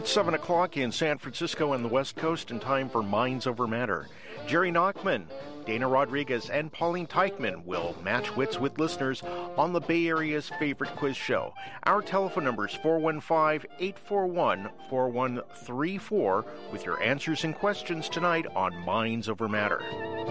It's 7 o'clock in San Francisco and the West Coast, and time for Minds Over Matter. Jerry Nachman, Dana Rodriguez, and Pauline Teichman will match wits with listeners on the Bay Area's favorite quiz show. Our telephone number is 415-841-4134 with your answers and questions tonight on Minds Over Matter.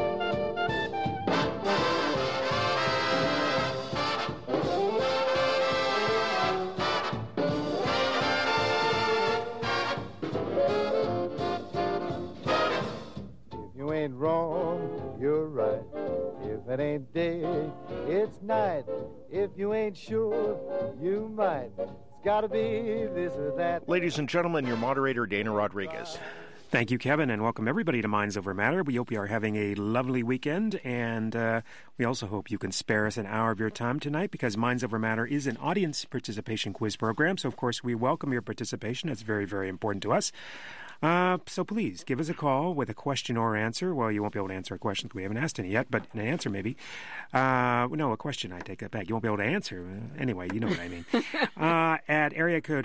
Ain't wrong, you're right. If it ain't day, it's night. If you ain't sure, you might. It's gotta be this or that. Ladies and gentlemen, your moderator, Dana Rodriguez. Thank you, Kevin, and welcome everybody to Minds Over Matter. We hope you are having a lovely weekend, and we also hope you can spare us an hour of your time tonight, because Minds Over Matter is an audience participation quiz program, so of course we welcome your participation. That's very, very important to us. So please, give us a call with a question or answer. Well, you won't be able to answer a question because we haven't asked any yet, but an answer maybe. No, a question, I take that back. You won't be able to answer. Anyway, you know what I mean. At area code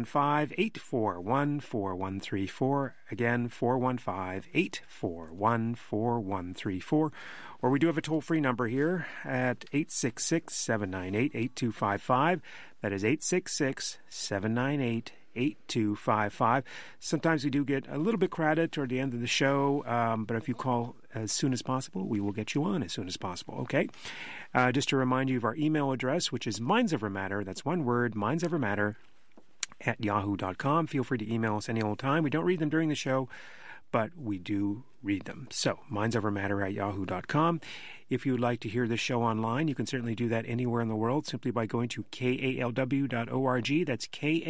415-841-4134. Again, 415-841-4134. Or we do have a toll-free number here at 866-798-8255. That is 866-798-8255. 8255. Sometimes we do get a little bit crowded toward the end of the show, but if you call as soon as possible, we will get you on as soon as possible, okay? Just to remind you of our email address, which is mindsovermatter, that's one word, mindsovermatter @yahoo.com. Feel free to email us any old time. We don't read them during the show, but we do read them. So, mindsovermatter @yahoo.com. If you would like to hear this show online, you can certainly do that anywhere in the world simply by going to kalw.org. That's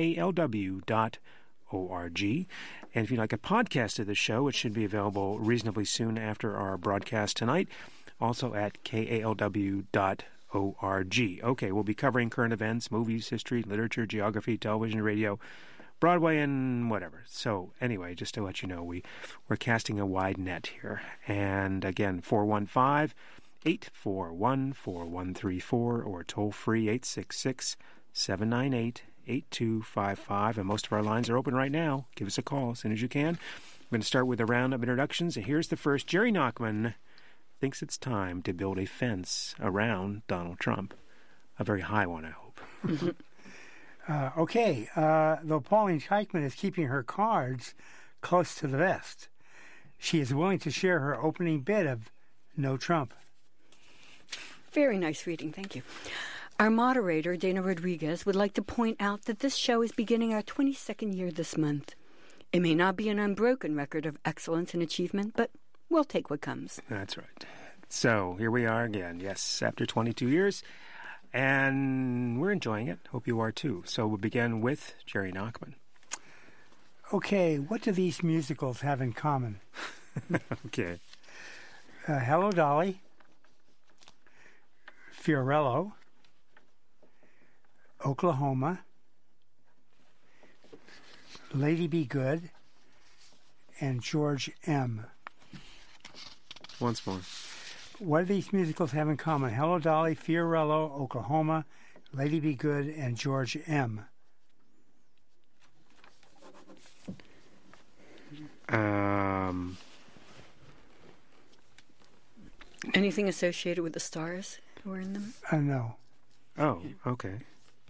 kalw.org. And if you'd like a podcast of the show, it should be available reasonably soon after our broadcast tonight, also at kalw.org. Okay, we'll be covering current events, movies, history, literature, geography, television, radio, Broadway, and whatever. So anyway, just to let you know, we're casting a wide net here. And again, 415-841-4134 or toll-free 866-798-8255. And most of our lines are open right now. Give us a call as soon as you can. I'm going to start with a round of introductions. And here's the first. Jerry Nachman thinks it's time to build a fence around Donald Trump. A very high one, I hope. Though Pauline Teichman is keeping her cards close to the vest, she is willing to share her opening bid of No Trump. Very nice reading, thank you. Our moderator, Dana Rodriguez, would like to point out that this show is beginning our 22nd year this month. It may not be an unbroken record of excellence and achievement, but we'll take what comes. That's right. So, here we are again, yes, after 22 years. And we're enjoying it. Hope you are too. So we'll begin with Jerry Nachman. Okay, what do these musicals have in common? Okay. Hello, Dolly. Fiorello. Oklahoma. Lady Be Good. And George M. Once more. What do these musicals have in common? Hello, Dolly, Fiorello, Oklahoma, Lady Be Good, and George M. Anything associated with the stars who are in them? No. Oh, okay.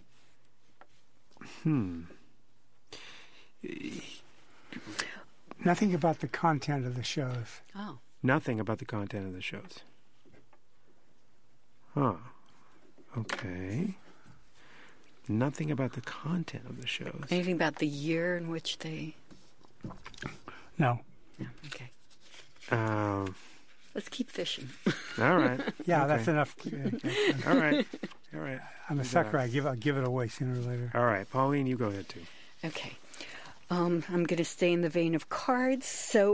Nothing about the content of the shows. Oh. Nothing about the content of the shows. Huh. Okay. Nothing about the content of the shows. Anything about the year in which they... No. No, okay. Let's keep fishing. All right. Yeah, okay. That's enough. All right. All right. I'm a sucker. I give it away sooner or later. All right. Pauline, you go ahead, too. Okay. I'm going to stay in the vein of cards. So,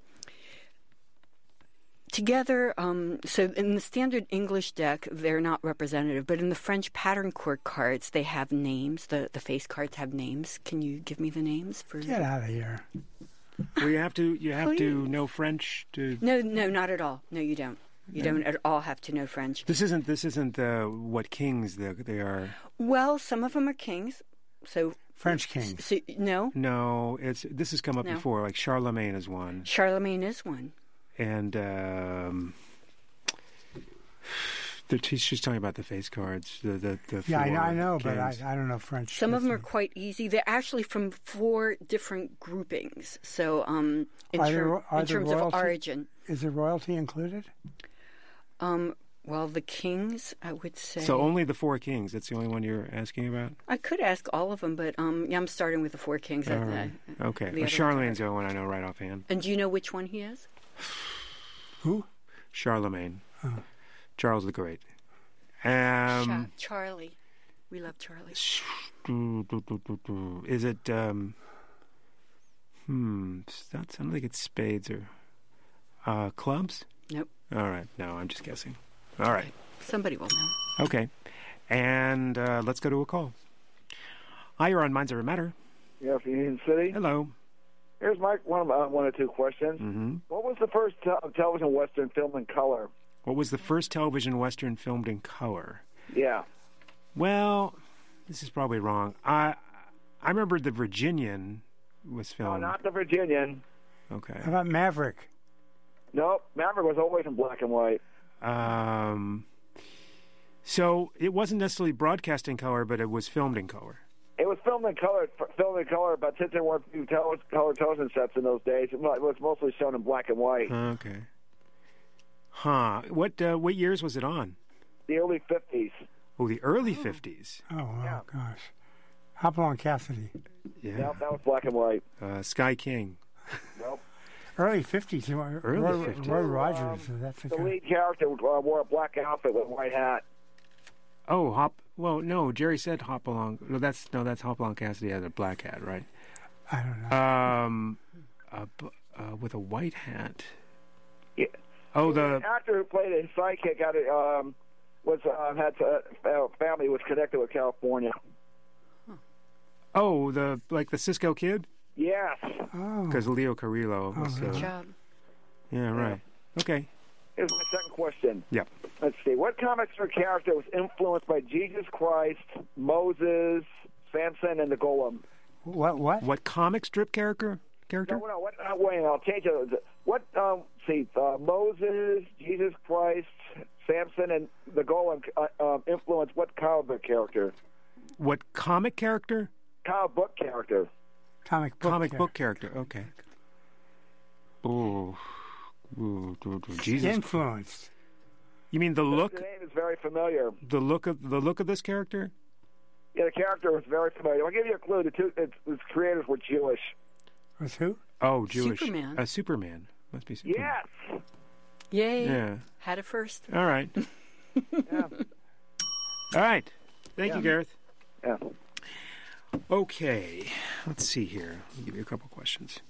together, so in the standard English deck, they're not representative, but in the French pattern court cards, they have names. The face cards have names. Can you give me the names for? Get out of here. Well, you have to know French to. No, not at all. No, you don't. You don't at all have to know French. This isn't what kings they are. Well, some of them are kings. So French kings. So, no? No, this has come up No. before. Like Charlemagne is one, Charlemagne is one. and she's talking about the face cards. The Yeah, I four know, but kings. I don't know French. Some of them are quite easy. They're actually from 4 different groupings. So, in terms of royalty? origin, Is the royalty included? well, the kings, I would say. So only the 4 kings. That's the only one you're asking about. I could ask all of them, but yeah, I'm starting with the 4 kings. All right. Okay. the Well, other Charlemagne's the only one I know right offhand. And do you know which one he is? Who? Charlemagne, Charles the Great. Charlie. We love Charlie. Is it? I don't think it's spades or clubs. Nope. All right. No, I'm just guessing. All right. Somebody will know. Okay. And let's go to a call. Hi, you're on Minds Over Matter. Yeah, from Union City. Hello. Here's Mike. One or two questions. Mm-hmm. What was the first television western film in color? What was the first television western filmed in color? Yeah. Well, this is probably wrong. I remember The Virginian was No, filmed. not the Virginian. Okay. How about Maverick? Nope. Maverick was always in black and white. So it wasn't necessarily broadcast in color, but it was filmed in color. It was filmed in color, but since there weren't color television sets in those days, it was mostly shown in black and white. Okay. Huh. What years was it on? The early 50s. Oh, the early 50s. Oh, Yeah. gosh. Hopalong Cassidy. Yeah. Yep, that was black and white. Sky King. Nope. Early 50s. Early Roy, 50s. Roy Rogers. That's The lead character wore a black outfit with a white hat. Oh, Well, no. Jerry said Hopalong. No, that's Hopalong Cassidy had a black hat, right? I don't know. With a white hat. Yeah. Oh, The actor who played his sidekick had family was connected with California. the Cisco Kid, Yes. Oh. because Leo Carrillo. Was, Good job. yeah, right. Okay. Here's my second question. Yep. Let's see. What comic strip character was influenced by Jesus Christ, Moses, Samson, and the Golem? What? What comic strip character? No. Wait, I'll change it. What? Moses, Jesus Christ, Samson, and the Golem influenced what comic character? What comic character? Comic book character. Comic book. Character. Okay. Oh. Jesus. Influenced. You mean the look? The name is very familiar. The look of this character? Yeah, the character was very familiar. I'll give you a clue. Its creators were Jewish. Was who? Oh, Jewish. Superman. Superman. Must be Superman. Yes. Yay. Yeah. Had it first. All right. Yeah. All right. Thank you, Gareth. Yeah. Okay. Let's see here. I'll give you a couple questions.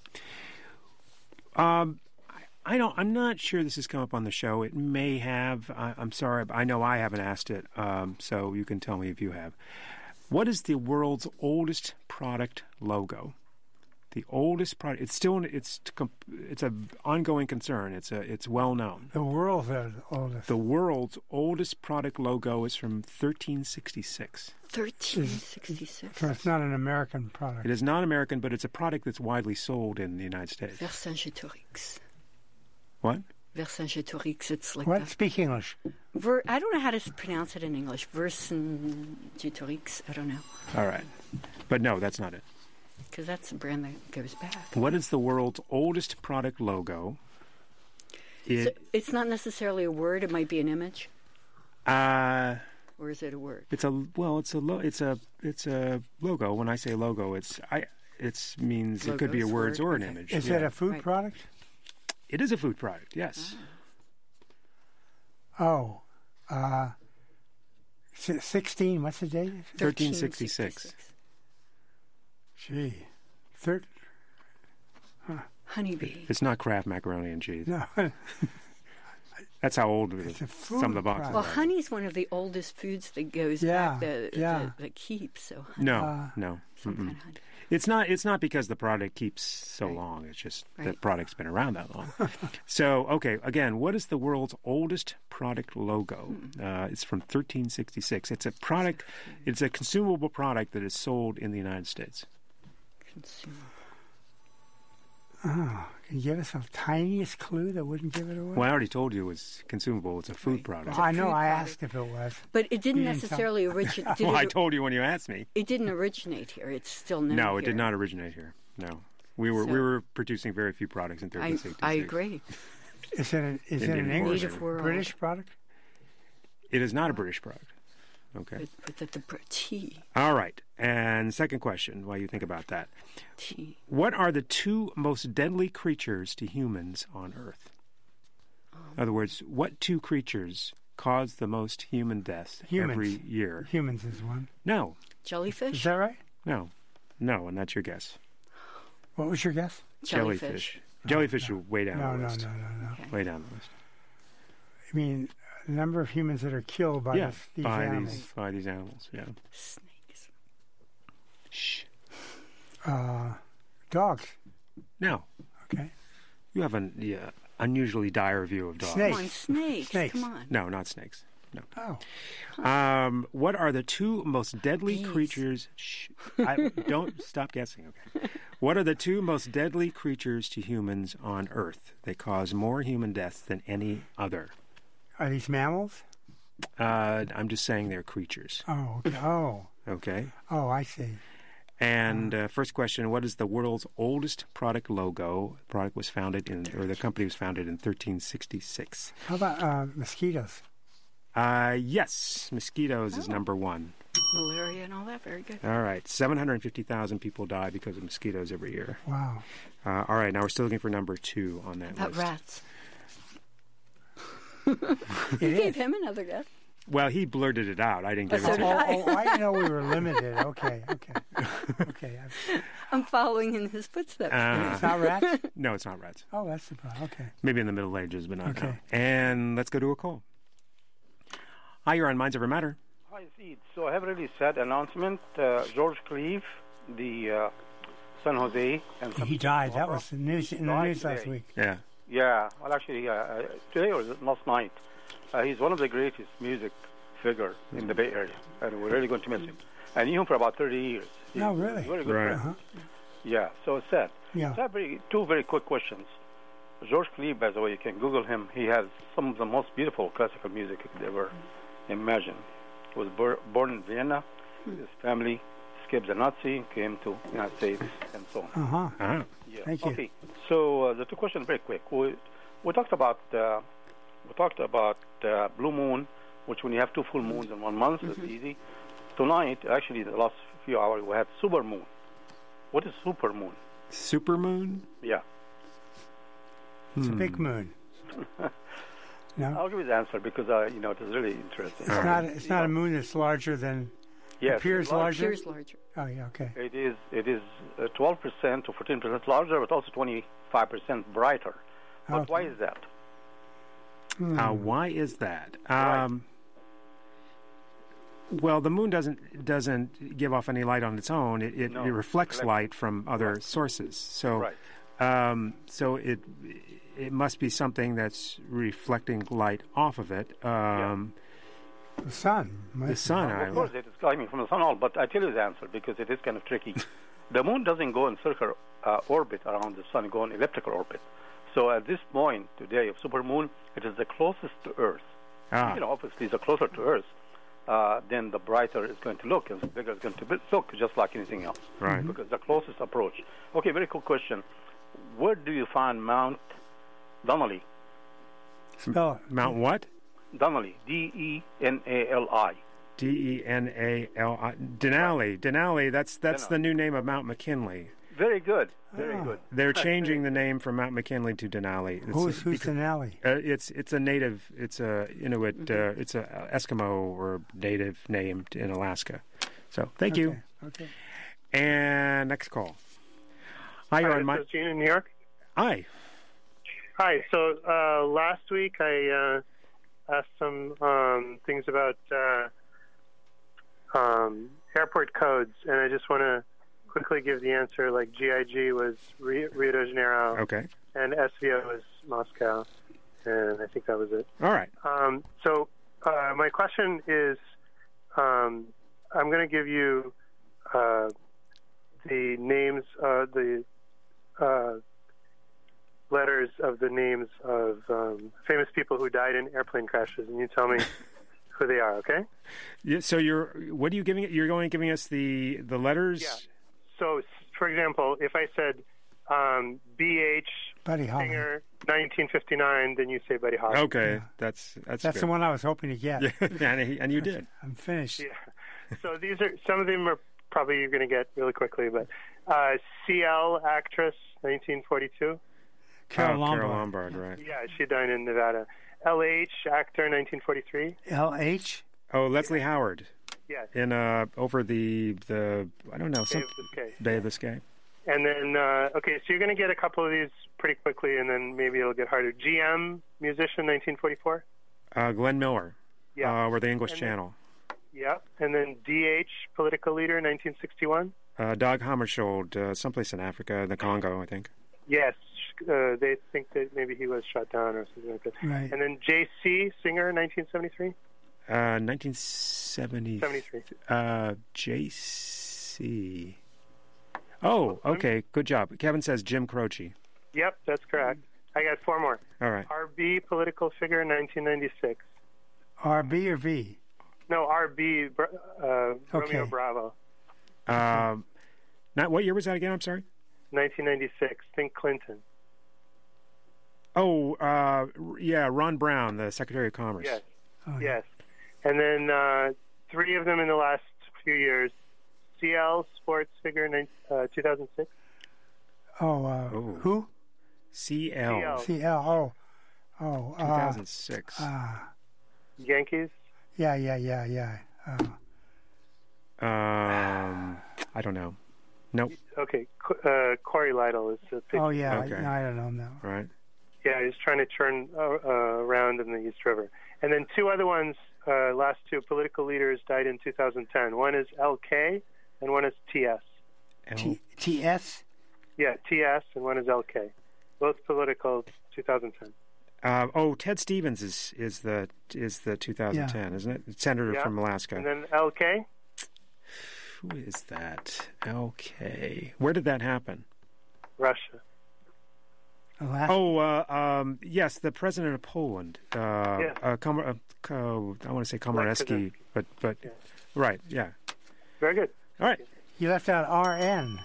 I'm not sure this has come up on the show. It may have. I'm sorry. I know I haven't asked it, so you can tell me if you have. What is the world's oldest product logo? The oldest product. It's an ongoing concern. It's well known. The world's oldest. The world's oldest product logo is from 1366. 1366. So it's not an American product. It is not American, but it's a product that's widely sold in the United States. Vercingetorix. What? Vercingetorix. It's like What? Speak English. I don't know how to pronounce it in English. Vercingetorix. I don't know. All right. But no, that's not it. Because that's a brand that goes back. What is the world's oldest product logo? So it's not necessarily a word. It might be an image. Or is it a word? It's a logo. When I say logo, it means it could be a Logos, word or an okay. image. Is Yeah. it a food Right. product? It is a food product. Yes. Oh. 16. What's the date? 1366. Gee. Honeybee. It's not Kraft macaroni and cheese. No. That's how old it is. It's a food Some of the boxes. Well, are. honey's one of the oldest foods that goes Yeah, back, yeah. that keeps. So No. So some kind of honey. It's not because the product keeps so long. It's just the product's been around that long. So, okay, again, what is the world's oldest product logo? It's from 1366. It's a product. It's a consumable product that is sold in the United States. Consumable. Oh, can you give us a tiniest clue that wouldn't give it away? Well, I already told you it was consumable. It's a food product. Well, I know. I asked if it was. But it didn't necessarily originate. Well, I told you when you asked me. It didn't originate here. It's still known No, it here. did not originate here. No. We were producing very few products in 1366. I agree. Is it an English, British product? It is not a British product. Okay. But the tea. All right. And second question, while you think about that. Tea. What are the two most deadly creatures to humans on Earth? In other words, what two creatures cause the most human deaths every year? Humans is one. No. Jellyfish? Is that right? No, and that's your guess. What was your guess? Jellyfish. Jellyfish are way down the list. No. Okay. Way down the list. I mean, the number of humans that are killed by these animals. By these animals, yeah. Snakes. Shh. Dogs. No. Okay. You have an unusually dire view of dogs. Snakes. Come on, snakes. Snakes. Come on. No, not snakes. No. Oh. What are the two most deadly creatures? Shh. Don't stop guessing. Okay. What are the two most deadly creatures to humans on Earth? They cause more human deaths than any other. Are these mammals? I'm just saying they're creatures. Oh. Okay. Oh. Okay. Oh, I see. And first question: what is the world's oldest product logo? The product was founded the company was founded in 1366. How about mosquitoes? Yes, mosquitoes is number one. Malaria and all that. Very good. All right, 750,000 people die because of mosquitoes every year. Wow. All right, now we're still looking for number two on that About list. rats. You Gave him another guess. Well, he blurted it out. I didn't give So it to did him. I. I didn't know we were limited. Okay. I'm following in his footsteps. It's not rats? No, it's not rats. Oh, that's the problem. Okay. Maybe in the Middle Ages, but not Okay. now. And let's go to a call. Hi, you're on Minds Over Matter. Hi, Sid. So I have a really sad announcement. George Cleave, the San Jose. And He died. That was in the news last week. Yeah. Yeah, well, actually, today or last night. He's one of the greatest music figure in the Bay Area, and we're really going to miss him. I knew him for about 30 years. He's No, really? a very good Right. friend. Yeah, so it's sad. Yeah. So I have two very quick questions. George Cleave, by the way, you can Google him. He has some of the most beautiful classical music you could ever imagine. He was born in Vienna. His family escaped the Nazi, came to the United States, and so on. Uh-huh. Ah. Yeah. Thank you. Okay. So the two questions very quick. We talked about blue moon, which when you have two full moons in 1 month, it's easy. Tonight, actually, the last few hours, we had super moon. What is super moon? Supermoon? Yeah. It's a big moon. No, I'll give you the answer because it is really interesting. it's not a moon that's larger than Yes, appears it's large. larger. Appears larger. Oh yeah, okay. It is 12% to 14% larger, but also 25% brighter. But Okay. why is that? Why is that? Right. Well, the moon doesn't give off any light on its own. It No, reflects electron. light from other sources. So, Right. so it must be something that's reflecting light off of it. The sun. The sun. Of course, it is coming from the sun, all, but I tell you the answer because it is kind of tricky. The moon doesn't go in circular orbit around the sun; it goes in elliptical orbit. So at this point today of supermoon, it is the closest to Earth. Obviously, the closer to Earth, then the brighter it's going to look, and the bigger it's going to look, just like anything else. Right. Because the closest approach. Okay, very cool question. Where do you find Mount Denali? Spell it. Mount what? Denali, D-E-N-A-L-I. D-E-N-A-L-I. Denali. That's the new name of Mount McKinley. Very good. Very good. They're changing the name from Mount McKinley to Denali. Who's Denali? It's a native. It's a Inuit. It's a Eskimo or native name in Alaska. So thank you. Okay. And next call. Hi, you're on my. Gene in New York. Hi. Hi. So last week I asked some things about airport codes, and I just want to quickly give the answer. Like GIG was Rio de Janeiro, Okay. and SVO was Moscow, and I think that was it. All right. So my question is, I'm going to give you the names, the letters of the names of famous people who died in airplane crashes, and you tell me who they are. Okay? Yeah, so what are you giving? You're going giving us the letters. Yeah. So, for example, if I said B.H. Buddy Holly. Singer, 1959, then you say Buddy Holly. Okay, Yeah. that's That's the one I was hoping to get. Yeah, and you did. I'm finished. Yeah. So these are some of them are probably you're going to get really quickly, but C.L. actress, 1942. Carol Lombard. Carol Lombard, right? Yeah, she died in Nevada. L.H. actor, 1943. L.H. Oh, Leslie Howard. Yes. In over the I don't know, Bay of Biscay. Bay of Biscay. And then okay, so you're going to get a couple of these pretty quickly, and then maybe it'll get harder. GM musician, 1944. Glenn Miller. Yeah. Or the English And Channel. Yeah, and then DH political leader, 1961. Dag Hammarskjöld, someplace in Africa, the Congo, I think. Yes, they think that maybe he was shot down or something like that. Right. And then JC singer, 1973. 1970. 73. JC. Oh, okay. Good job. Kevin says Jim Croce. Yep, that's correct. I got four more. All right. RB political figure, 1996. R.B. or V? No, RB Okay. Romeo Bravo, What year was that again? I'm sorry. 1996. Think Clinton. Oh, yeah, Ron Brown, the Secretary of Commerce. Yes. Oh, Yes. And then three of them in the last few years. CL sports figure, 2006. Who? CL. C.L. Oh. 2006. Yankees. Yeah. I don't know. Nope. Okay. Corey Lytle is the pitcher. Oh, yeah. Okay. I don't know that. All right. Yeah, he's trying to turn around in the East River. And then two other ones, last two political leaders died in 2010. One is LK and one is TS. T.S.? Yeah, TS and one is LK. Both political, 2010. Ted Stevens is the 2010, isn't it? Senator Yeah. from Alaska. And then LK? Who is that? LK. Where did that happen? Russia. Alaska? Oh, yes, the president of Poland. Yeah. I want to say Komorowski, but Yeah. right, yeah. Very good. All right. You left out R.N.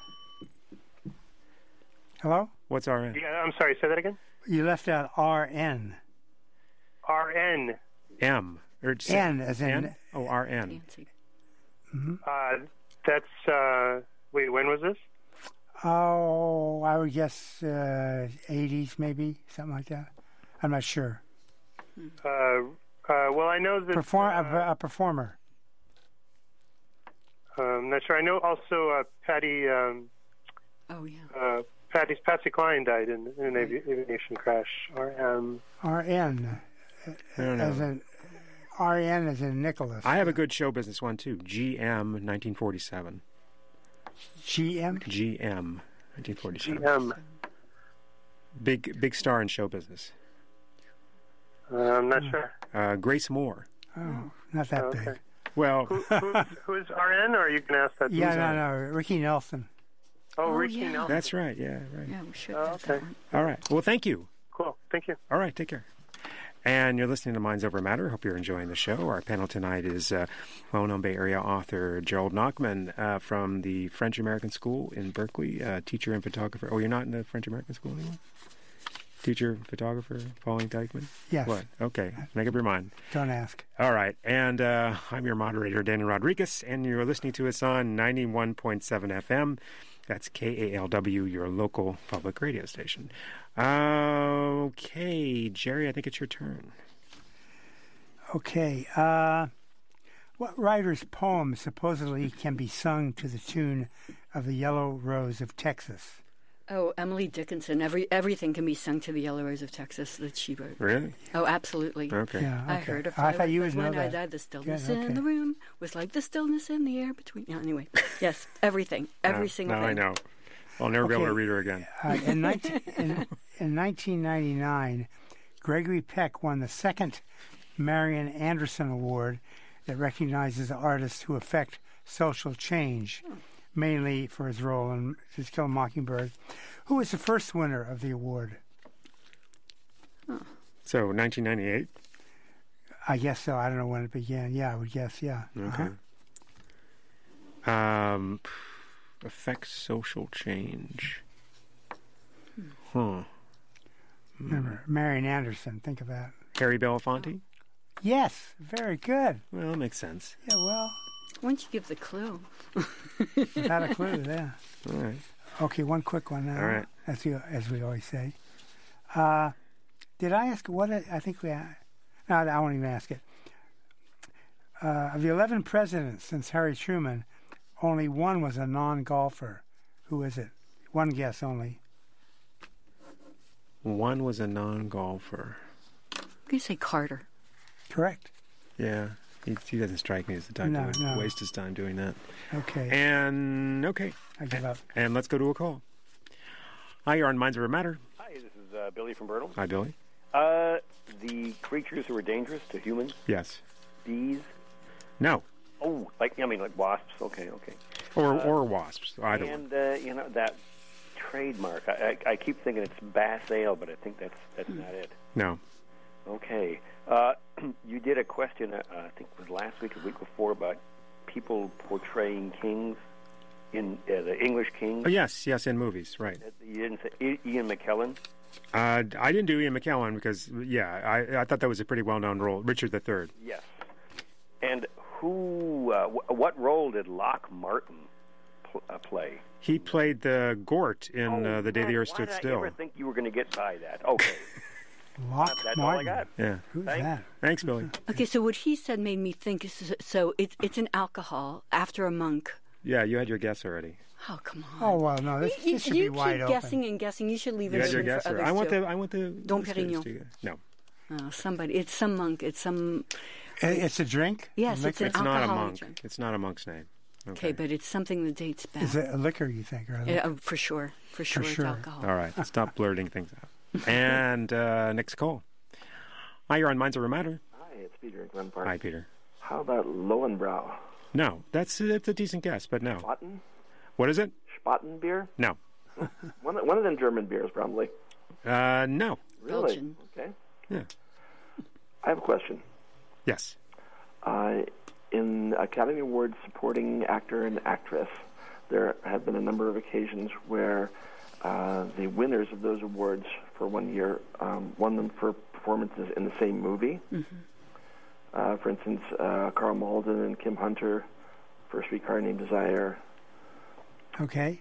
Hello? What's RN? Yeah, I'm sorry, say that again? You left out R.N. RN. M. Or N as in... N? Oh, RN. Fancy. That's, wait, when was this? Oh, I would guess 80s maybe, something like that. I'm not sure. Well, I know that... A performer. I'm not sure. I know also Patty... Oh, yeah. Patsy Cline died in an aviation crash. R.N. I don't know. As in... R.N. as in Nicholas. I have a good show business one, too. GM, 1947. G.M.? GM, 1947. GM. Big star in show business. I'm not sure. Grace Moore. Oh, not that Okay. big. Well, Who is RN, or are you going to ask that? Yeah, no. Ricky Nelson. Oh, Oh, Ricky yeah. Nelson. that's right. Yeah, right. Yeah, we should Oh, have okay. that one. All right. Well, thank you. Cool. Thank you. All right. Take care. And you're listening to Minds Over Matter. Hope you're enjoying the show. Our panel tonight is well-known Bay Area author Gerald Nachman from the French American School in Berkeley, teacher and photographer. Oh, you're not in the French American School anymore? Teacher, photographer, Pauline Teichman? Yes. What? Okay. Make up your mind. Don't ask. All right. And I'm your moderator, Daniel Rodriguez, and you're listening to us on 91.7 FM. That's KALW, your local public radio station. Okay, Jerry, I think it's your turn. Okay. What writer's poem supposedly can be sung to the tune of the Yellow Rose of Texas? Oh, Emily Dickinson. Everything can be sung to the Yellow Rose of Texas that she wrote. Really? Oh, absolutely. Okay. Yeah, I okay. heard of I thought you would know when I that. died. The stillness Good, okay. in the room was like the stillness in the air between. Yeah, anyway, yes, everything, every single now thing. I know. I'll never be able to Okay. read her again. In 1999, Gregory Peck won the second Marian Anderson Award that recognizes artists who affect social change, mainly for his role in To Kill a Mockingbird. Who was the first winner of the award? So 1998. I guess so. I don't know when it began. Yeah, I would guess, yeah. Okay. Affects social change. Remember, Marian Anderson. Think of that. Harry Belafonte. Yes, very good. Well, that makes sense. Yeah, well, Why don't you give the clue? without a clue, yeah. All right. Okay, one quick one now. All right. As we always say. Did I ask what I think we... No, I won't even ask it. Of the 11 presidents since Harry Truman, only one was a non-golfer. Who is it? One guess only. One was a non-golfer. I'm going to say Carter. Correct. Yeah. He doesn't strike me as the type No, who would no. waste his time doing that. Okay. Okay. I give up. And let's go to a call. Hi, you're on Minds Over Matter. Hi, this is Billy from Burnham. Hi, Billy. The creatures who are dangerous to humans, Yes. bees. No. Oh, like wasps. Okay. Or wasps. Either one. And that trademark. I keep thinking it's Bass Ale, but I think that's not it. No. Okay. You did a question. I think it was last week or the week before about people portraying kings in the English kings. Oh, yes, in movies, right. You didn't say Ian McKellen. I didn't do Ian McKellen because, I thought that was a pretty well-known role. Richard III. Yes. And what role did Loch Martin play? He played the Gort in The Day the Earth Stood Why did Still. I ever think you were going to get by that? Okay. Loch That's all I Martin. got. Yeah. Who's Thanks. that? Thanks, Billy. Okay, so what he said made me think, so it's an alcohol after a monk. Yeah, you had your guess already. Oh, come on. Oh, well, no, this should be wide keep open. guessing and guessing. You should leave You it had your open guess for already. others I want the Dom listeners Perignon. to- No. Oh, somebody. It's some monk. It's some... It's a drink? Yes, A it's liquor? an It's not a alcoholic monk. drink. It's not a monk's name. Okay, but it's something that dates back. Is it a liquor, you think? Or For sure. For sure, it's sure. alcohol. All right, stop blurting things out. And next call. Hi, you're on Minds Over Matter. Hi, it's Peter in Glen Park. Hi, Peter. How about Lowenbrau? No, that's a decent guess, but no. Spaten? What is it? Spaten beer? No. One of them German beers, probably. No. Really? Belgian. Okay. Yeah. I have a question. Yes. In Academy Awards supporting actor and actress, there have been a number of occasions where the winners of those awards for one year won them for performances in the same movie. Mm-hmm. For instance, Carl Malden and Kim Hunter for A Streetcar Named Desire. Okay.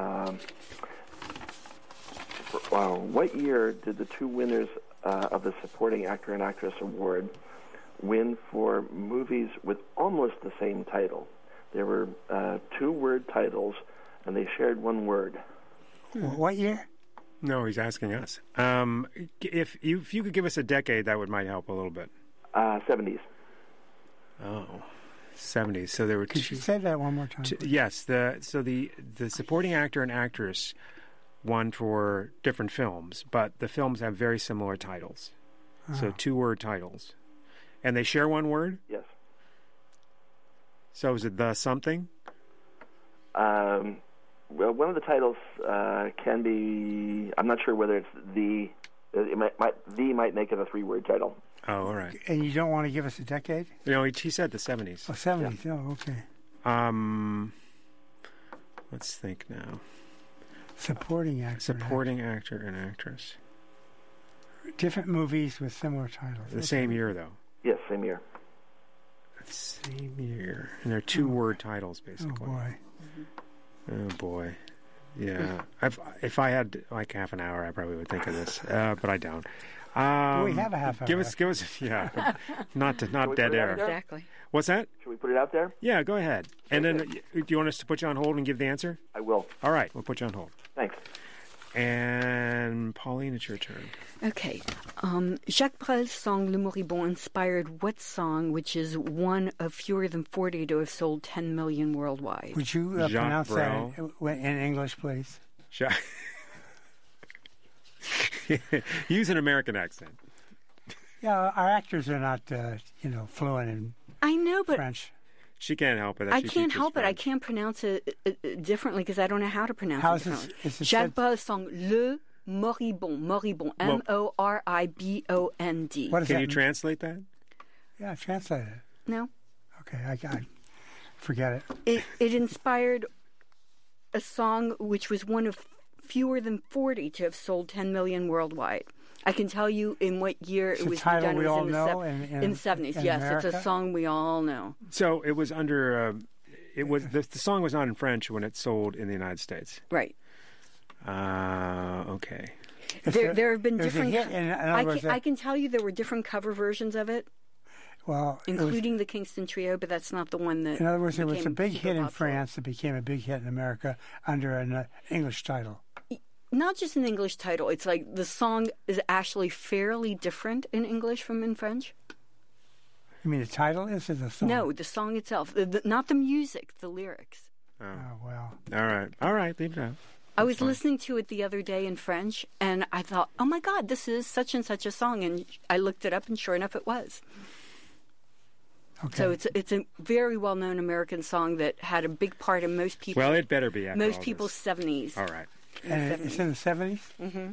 What year did the two winners of the Supporting Actor and Actress Award win for movies with almost the same title? There were two-word titles, and they shared one word. What year? No, he's asking us. If you could give us a decade, that might help a little bit. 70s. Oh, 70s. So there were Could you say that one more time? Yes. The supporting actor and actress won for different films, but the films have very similar titles. So two-word titles. And they share one word? Yes. So is it the something? Well, one of the titles can be. I'm not sure whether it's the. It might make it a three-word title. Oh, all right. And you don't want to give us a decade? No, he said the 70s. Oh, 70s. Yeah. Oh, okay. Let's think now. Supporting actor. Supporting actor and actress. Different movies with similar titles. The same year, though. Yes, same year. Same year. And they're two-word titles, basically. Oh, boy. Yeah. If I had like half an hour, I probably would think of this, but I don't. Do we have a half hour? Give us, yeah. not dead air. Exactly. What's that? Should we put it out there? Yeah, go ahead. And then, do you want us to put you on hold and give the answer? I will. All right, we'll put you on hold. Thanks. And Pauline, it's your turn. Okay. Jacques Brel's song Le Moribond inspired what song, which is one of fewer than 40 to have sold 10 million worldwide? Would you pronounce that in English, please? Use an American accent. Yeah, our actors are not, fluent in I know, but French. She can't help it. I can't help it. I can't pronounce it differently because I don't know how to pronounce it differently. Jacques Brel's song Le Moribond, Moribond, M-O-R-I-B-O-N-D. Can you translate that? Yeah, translate it. No. Okay, I forget it. It inspired a song which was one of fewer than 40 to have sold 10 million worldwide. I can tell you in what year it was done. It was in the 70s. Yes, America? It's a song we all know. So it was under. The song was not in French when it sold in the United States. Right. Okay. There have been different. I can tell you there were different cover versions of it. Well, including the Kingston Trio, but that's not the one that. In other words, it was a big hit in France. It became a big hit in America under an English title. Not just an English title. It's like the song is actually fairly different in English from in French. You mean the title is or the song? No, the song itself. Not the music, the lyrics. Oh, well. All right. Leave it out. I was listening to it the other day in French, and I thought, oh, my God, this is such and such a song. And I looked it up, and sure enough, it was. Okay. So it's a very well-known American song that had a big part in most people. Well, it better be. Most people's 70s. All right. And it's in the 70s? Mm-hmm.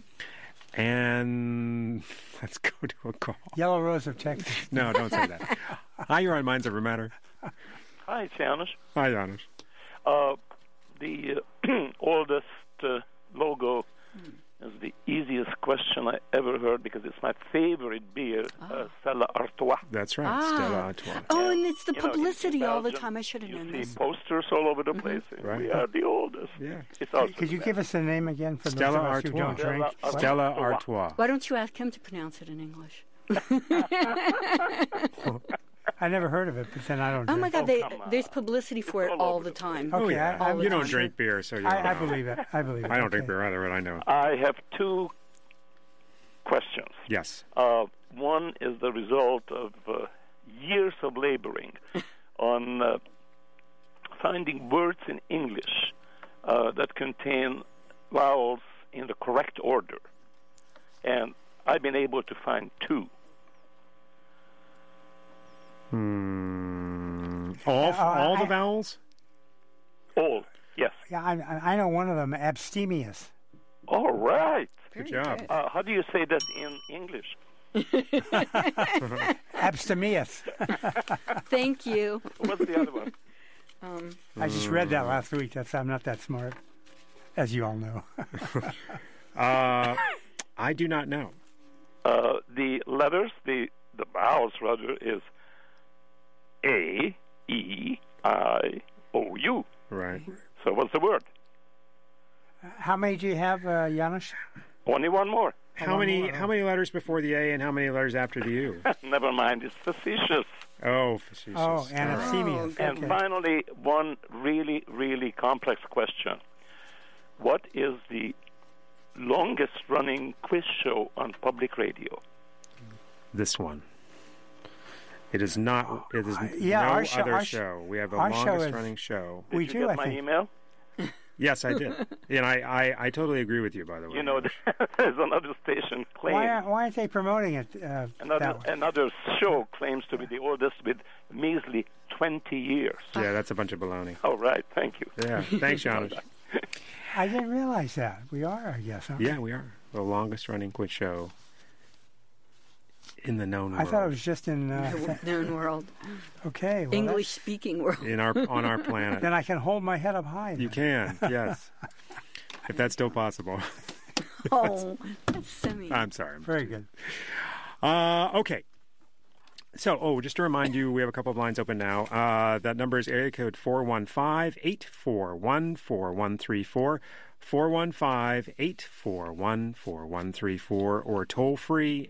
And let's go to a call. Yellow Rose of Texas. No, don't say that. Hi, you're on Minds Over Matter. Hi, it's Janusz. Hi, Janusz. The oldest logo is the easiest question I ever heard because it's my favorite beer, Stella Artois. That's right, Stella Artois. Oh, and it's the publicity all the time. I should have known this. You see posters all over the place. Right. We are the oldest. Yeah. Could you give us the name again for Stella those of us who don't drink? Stella Artois. Why don't you ask him to pronounce it in English? I never heard of it, but then I don't drink. Oh, my God, there's publicity for it all the time. Okay, you don't drink beer, so I believe it. I believe it. I don't drink beer either, but I know. I have two questions. Yes. One is the result of years of laboring on finding words in English that contain vowels in the correct order. And I've been able to find two. All the vowels? All, yes. Yeah, I know one of them, abstemious. All right. Good job. How do you say that in English? Abstemious. Thank you. What's the other one? I just read that last week. I'm not that smart, as you all know. I do not know. The letters, the vowels rather, is A, E, I, O, U. Right. So what's the word? How many do you have, Janusz? Only one more. How many letters before the A and how many letters after the U? Never mind, it's facetious. Oh, facetious. Oh, and abstemious. And finally, one really, really complex question. What is the longest-running quiz show on public radio? This one. It is not. It is our other show. We have the longest-running show. We Did you get my email? Yes, I did. And I totally agree with you, by the way. You know, there's another station claims... Why aren't they promoting it Another show claims to be the oldest with measly 20 years. Yeah, that's a bunch of baloney. Oh, right. Thank you. Yeah. Thanks, Janusz. I didn't realize that. We are, I guess. Yeah, we are. The longest-running quiz show in the known world. I thought it was just in... known world. Okay. Well, English-speaking world. On our planet. Then I can hold my head up high. You can, yes. If that's still possible. Oh, that's so mean. I'm sorry. Very good. Okay. just to remind you, we have a couple of lines open now. That number is area code 415-841-4134, 415-841-4134, or toll-free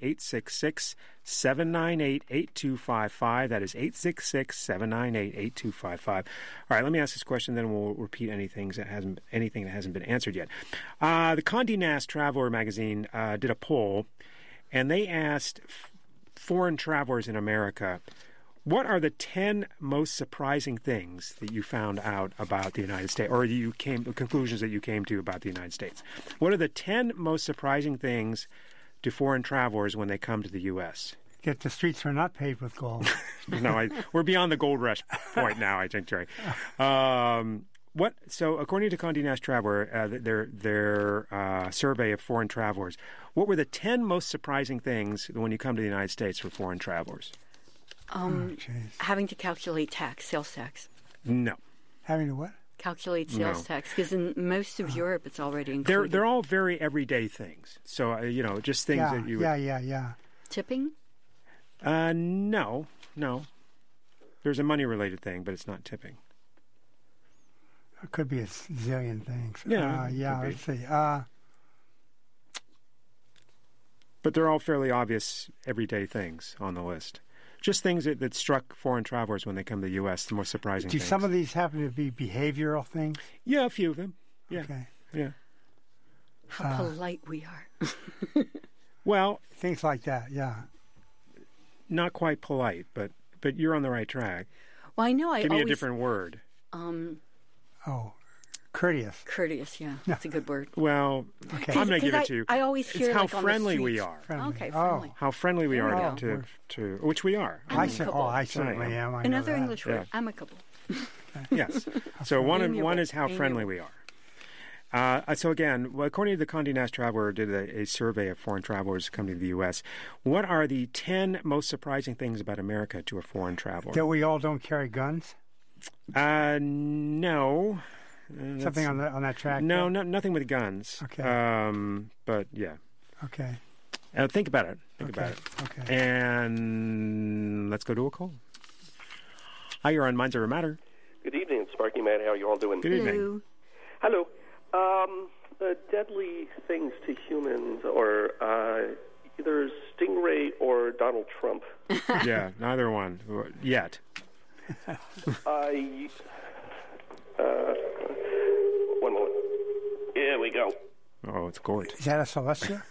866-798-8255. That is 866-798-8255. All right, let me ask this question, then we'll repeat anything that hasn't been answered yet. The Condé Nast Traveler magazine did a poll, and they asked foreign travelers in America, what are the 10 most surprising things that you found out about the United States, or conclusions that you came to about the United States? What are the 10 most surprising things to foreign travelers when they come to the U.S.? That the streets are not paved with gold. No, we're beyond the gold rush point now, I think, Jerry. So, according to Condé Nast Traveler, their survey of foreign travelers, what were the 10 most surprising things when you come to the United States for foreign travelers? Having to calculate sales tax. No. Having to what? Calculate sales tax, because in most of Europe it's already included. They're all very everyday things. So, just things that you would... Yeah. Tipping? No. There's a money-related thing, but it's not tipping. It could be a zillion things. Let's see. But they're all fairly obvious everyday things on the list. Just things that struck foreign travelers when they come to the U.S., the most surprising things. Do some of these happen to be behavioral things? Yeah, a few of them. Yeah. Okay. Yeah. How polite we are. Well... Things like that, yeah. Not quite polite, but you're on the right track. Well, I know Give me a different word. Courteous. Courteous, yeah. That's a good word. Well, okay. I'm going to give it to you. I always hear it's how like friendly on the we are. Friendly. Okay, friendly. How friendly we are to which we are. I certainly am. Another English word, amicable. Yes. So one is how friendly we are. So again, according to the Condé Nast Traveler, did a survey of foreign travelers coming to the U.S. What are the 10 most surprising things about America to a foreign traveler? That we all don't carry guns? No. Something on that track? No, nothing with guns. Okay. But yeah. Okay. Think about it. Okay. And let's go to a call. Hi, you're on Minds Over Matter. Good evening, Sparky Matt. How are you all doing? Good evening. Hello. Deadly things to humans, or either Stingray or Donald Trump. Yeah, neither one yet. One moment. Here we go. Oh, it's Gort. Is that a Celestia?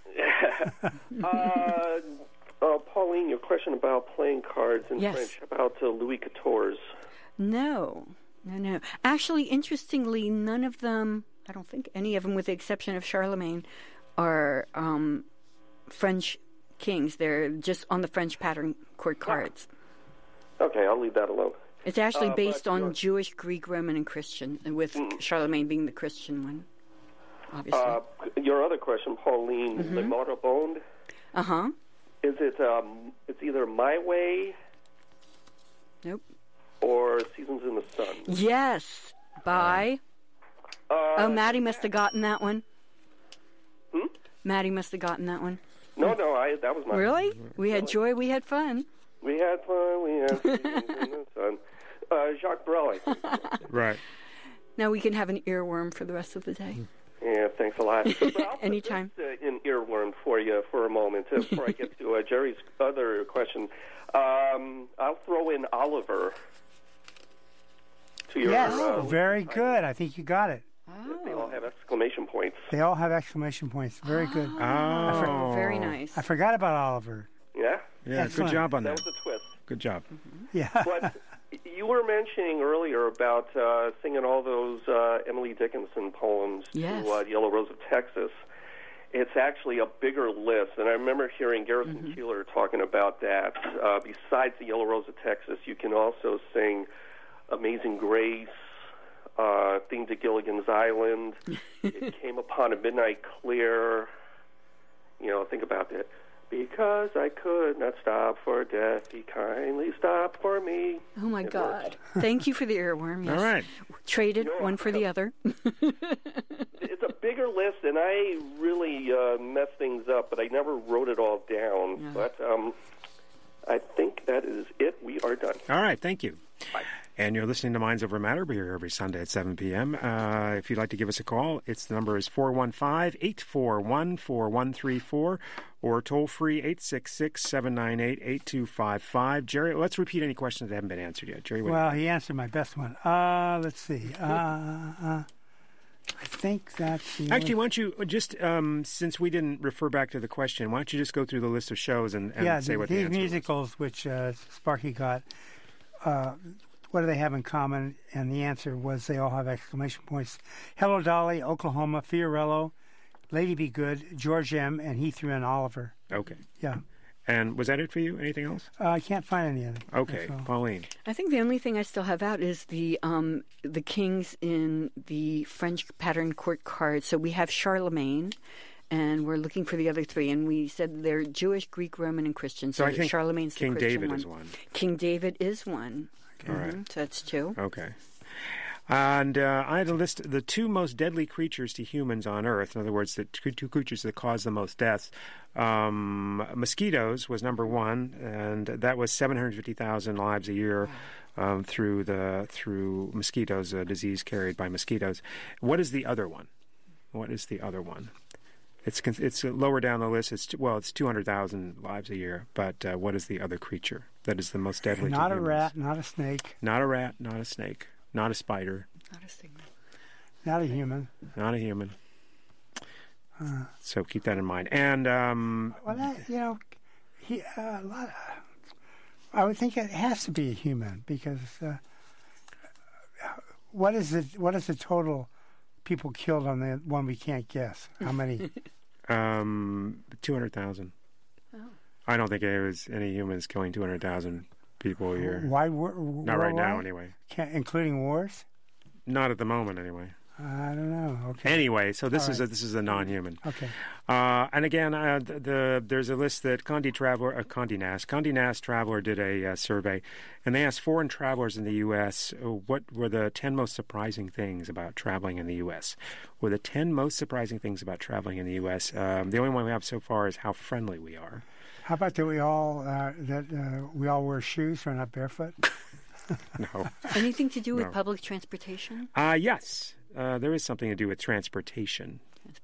Pauline, your question about playing cards in French, about Louis XIV. No. Actually, interestingly, none of them, I don't think any of them, with the exception of Charlemagne, are French kings. They're just on the French pattern court cards. Okay, I'll leave that alone. It's actually based on Jewish, Greek, Roman, and Christian, with Charlemagne being the Christian one, obviously. Your other question, Pauline, Le Moribond. Uh-huh. Is it, it's either My Way... Nope. Or Seasons in the Sun? Yes. By... Maddie must have gotten that one. Maddie must have gotten that one. No, that was mine. Really? We had joy, we had fun. We had fun, we had Seasons in the Sun. Jacques Brel, I think. Right. Now we can have an earworm for the rest of the day. Yeah, thanks a lot. Anytime. An earworm for you for a moment before I get to Jerry's other question. I'll throw in Oliver. To your, very good. I think you got it. They all have exclamation points. They all have exclamation points. Very good. Very nice. I forgot about Oliver. Yeah? Yeah, Excellent. Good job on that. That was a twist. Good job. Yeah. But you were mentioning earlier about singing all those Emily Dickinson poems to Yellow Rose of Texas. It's actually a bigger list, and I remember hearing Garrison Keillor talking about that. Besides the Yellow Rose of Texas, you can also sing Amazing Grace, Theme to Gilligan's Island, It Came Upon a Midnight Clear. Think about that. Because I could not stop for death, he kindly stopped for me. Oh, my God. Thank you for the earworm. Yes. All right. Traded one for the other. It's a bigger list, and I really messed things up, but I never wrote it all down. Yeah. But I think that is it. We are done. All right, thank you. Bye. And you're listening to Minds Over Matter. We're here every Sunday at 7 p.m. If you'd like to give us a call, the number is 415-841-4134 or toll-free 866-798-8255. Jerry, let's repeat any questions that haven't been answered yet. Jerry, well, he answered my best one. Let's see. I think that's the Actually, why don't you just, since we didn't refer back to the question, why don't you just go through the list of shows and say what the answer these musicals, which Sparky got, what do they have in common? And the answer was they all have exclamation points. Hello, Dolly, Oklahoma, Fiorello, Lady Be Good, George M., and he threw in Oliver. Okay. Yeah. And was that it for you? Anything else? I can't find any other. Okay, Pauline. I think the only thing I still have out is the kings in the French pattern court cards. So we have Charlemagne, and we're looking for the other three. And we said they're Jewish, Greek, Roman, and Christian. So I think Charlemagne's King the Christian David one. is one. King David is one. Okay. All right. So that's two. Okay. And I had to list the two most deadly creatures to humans on Earth. In other words, the two creatures that cause the most deaths. Mosquitoes was number one, and that was 750,000 lives a year through mosquitoes, a disease carried by mosquitoes. What is the other one? It's lower down the list. It's 200,000 lives a year. But what is the other creature that is the most deadly? Not to a humans? rat, not a snake. Not a rat, not a snake, not a spider. Not a stigma. Not a human. Not a human. So keep that in mind. And I would think it has to be a human because what is the total people killed on the one we can't guess? How many? 200,000. Oh. I don't think there was any humans killing 200,000 people a year. Why? Not right now, anyway. Including wars? Not at the moment, anyway. I don't know. Okay. Anyway, so this is a non-human. Okay. And again, there's a list that Condé Nast Traveler did a survey, and they asked foreign travelers in the U.S. what were the 10 most surprising things about traveling in the U.S. Were the 10 most surprising things about traveling in the U.S. The only one we have so far is how friendly we are. How about that we all wear shoes, so we're not barefoot? No. Anything to do with public transportation? Yes. There is something to do with transportation.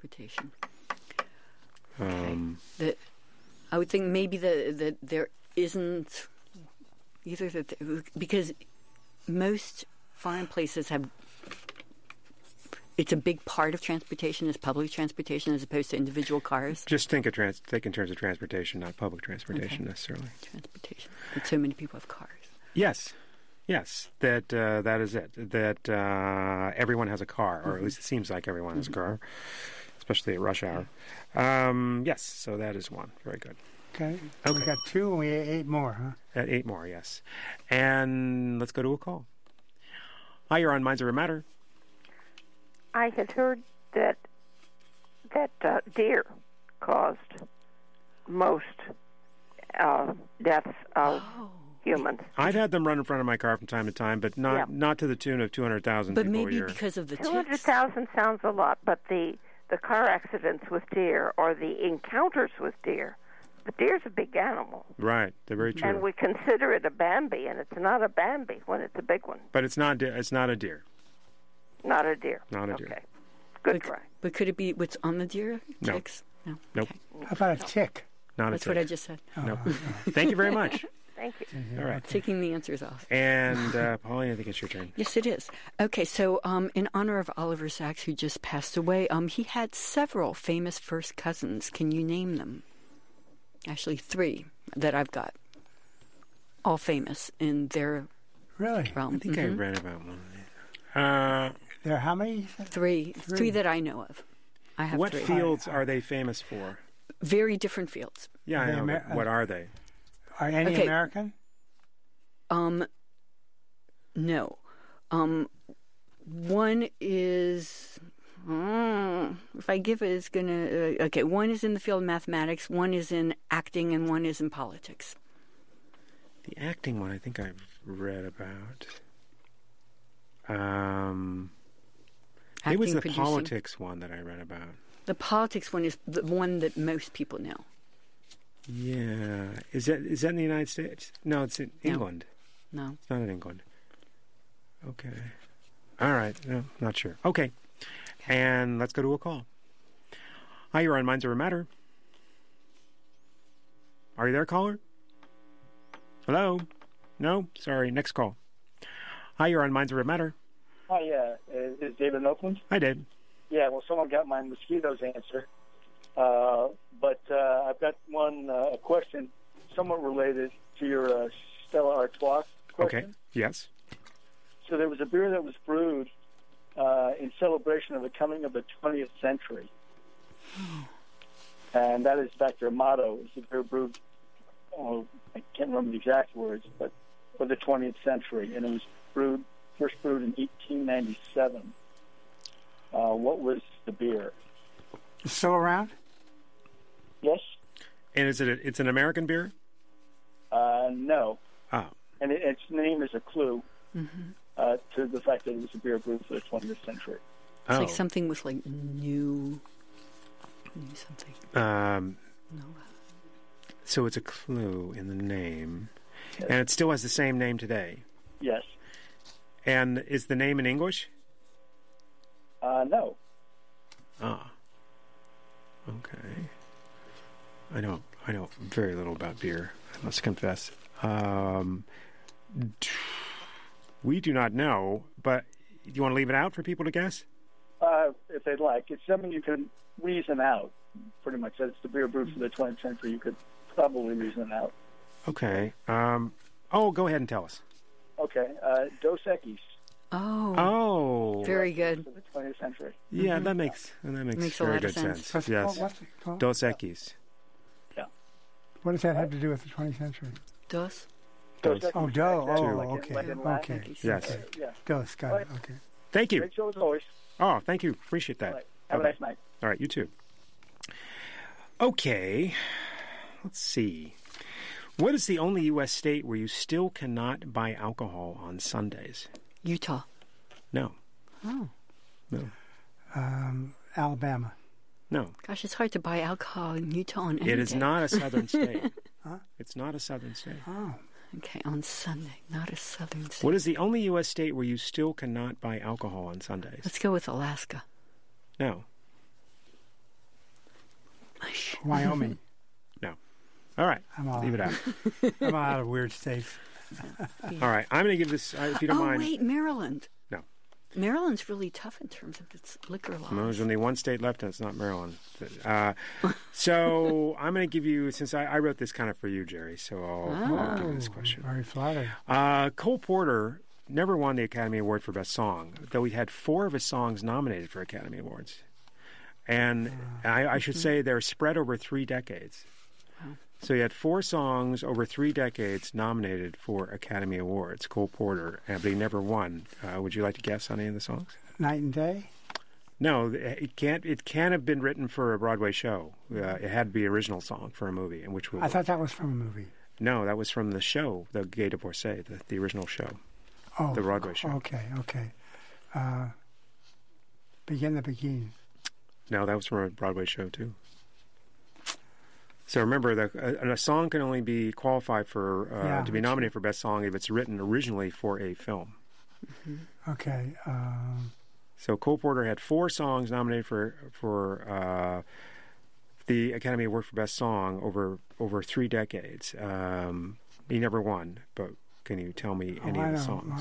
Okay. I would think maybe that there isn't either because most foreign places have. It's a big part of transportation is public transportation as opposed to individual cars. Just think in terms of transportation, not public transportation necessarily. Transportation. But so many people have cars. Yes. That is it. That everyone has a car, or at least it seems like everyone has a car, especially at rush hour. Yes, so that is one. Very good. Okay. We got two, and we had 8 more, huh? 8 more, yes. And let's go to a call. Hi, you're on Minds Over Matter. I had heard that deer caused most deaths of humans. I've had them run in front of my car from time to time, but not to the tune of 200,000 people a year. But maybe because of the 200,000 sounds a lot, but the car accidents with deer or the encounters with deer, the deer's a big animal. Right, they're very true. And we consider it a Bambi, and it's not a Bambi when it's a big one. But it's not a deer. Not a deer. Not a deer. Okay. Good try. But could it be what's on the deer? No. Ticks? No. Nope. How about a tick? Not That's a tick. what I just said. No. Thank you very much. Thank you. All right. Taking the answers off. And Pauline, I think it's your turn. Yes, it is. Okay, so in honor of Oliver Sacks, who just passed away, he had several famous first cousins. Can you name them? Actually, 3 that I've got. All famous in their realm. I think I read about one. There are how many? 3 that I know of. I have 3. What fields are they famous for? Very different fields. Yeah, I know. What are they? Are any American? No. One is. If I give it, it's gonna. Okay, one is in the field of mathematics, one is in acting, and one is in politics. The acting one, I think I've read about. It was the politics one that I read about. The politics one is the one that most people know. Yeah. Is that in the United States? No, it's in England. No. It's not in England. Okay. All right. No, not sure. Okay. And let's go to a call. Hi, you're on Minds Over Matter. Are you there, caller? Hello? No? Sorry. Next call. Hi, you're on Minds Over Matter. Hi, is David in Oakland? Hi, Dave. Yeah, well, someone got my mosquitoes answer. But I've got one question somewhat related to your Stella Artois question. Okay, yes. So there was a beer that was brewed in celebration of the coming of the 20th century. And that is, in fact, their motto. It's a beer brewed, I can't remember the exact words, but for the 20th century. And it was first brewed in 1897. What was the beer? It's still around? Yes. And it's an American beer? No. Oh. And its name is a clue to the fact that it was a beer brewed for the 20th century. It's like something with like new something. No. So it's a clue in the name. Yes. And it still has the same name today? Yes. And is the name in English? No. Ah. Okay. I know very little about beer, I must confess. We do not know, but do you want to leave it out for people to guess? If they'd like. It's something you can reason out, pretty much. It's the beer brewed for the 20th century. You could probably reason out. Okay. Go ahead and tell us. Okay. Dos Equis. Oh. Very good. For the 20th century. Yeah, that makes very good sense. Yes. Dos Equis. Yeah. What does that have to do with the 20th century? Dos. Oh, do. Oh, okay. Okay. Yes. Okay. Yeah. Dos. Got it. Okay. Thank you. Great show as always. Oh, thank you. Appreciate that. All right. Have a nice night. All right, you too. Okay. Let's see. What is the only U.S. state where you still cannot buy alcohol on Sundays? Utah. No. Oh. No. Alabama. No. Gosh, it's hard to buy alcohol in Utah on any It is day. not a southern state. Huh? It's not a southern state. Oh. Okay, on Sunday, not a southern state. What is the only U.S. state where you still cannot buy alcohol on Sundays? Let's go with Alaska. No. Wyoming. No. All right. Leave it out. I'm out of weird states. All right. I'm going to give this, if you don't mind. Oh, wait, Maryland. No. Maryland's really tough in terms of its liquor laws. No, there's only one state left, and it's not Maryland. So I'm going to give you, since I wrote this kind of for you, Jerry, so I'll give you this question. Very flattering. Cole Porter never won the Academy Award for Best Song, though he had 4 of his songs nominated for Academy Awards. And I should say they're spread over 3 decades. So he had 4 songs over 3 decades nominated for Academy Awards, Cole Porter, but he never won. Would you like to guess on any of the songs? Night and Day? No, it can't have been written for a Broadway show. It had to be an original song for a movie. I thought that was from a movie. No, that was from the show, the Gay Divorcee, the original show. Oh. The Broadway show. Okay. Begin the Beguine. No, that was from a Broadway show, too. So remember, a song can only be qualified for to be nominated for Best Song if it's written originally for a film. Mm-hmm. Okay. So Cole Porter had 4 songs nominated for the Academy Award for Best Song over 3 decades. He never won, but can you tell me any of the songs?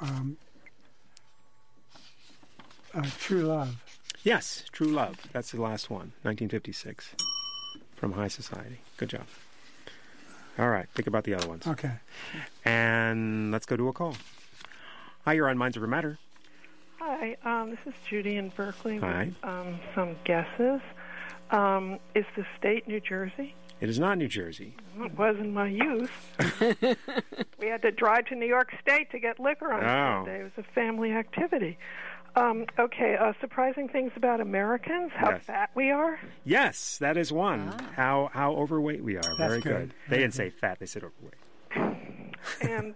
True Love. Yes, True Love. That's the last one, 1956. From High Society. Good job. All right, think about the other ones. Okay. And let's go to a call. Hi, you're on Minds Over Matter. Hi, this is Judy in Berkeley Hi. with some guesses. Is the state New Jersey? It is not New Jersey. Well, it was in my youth. We had to drive to New York State to get liquor on Sunday. It was a family activity. Surprising things about Americans, how fat we are. Yes, that is one. How overweight we are. That's Very good. They didn't say fat, they said overweight. And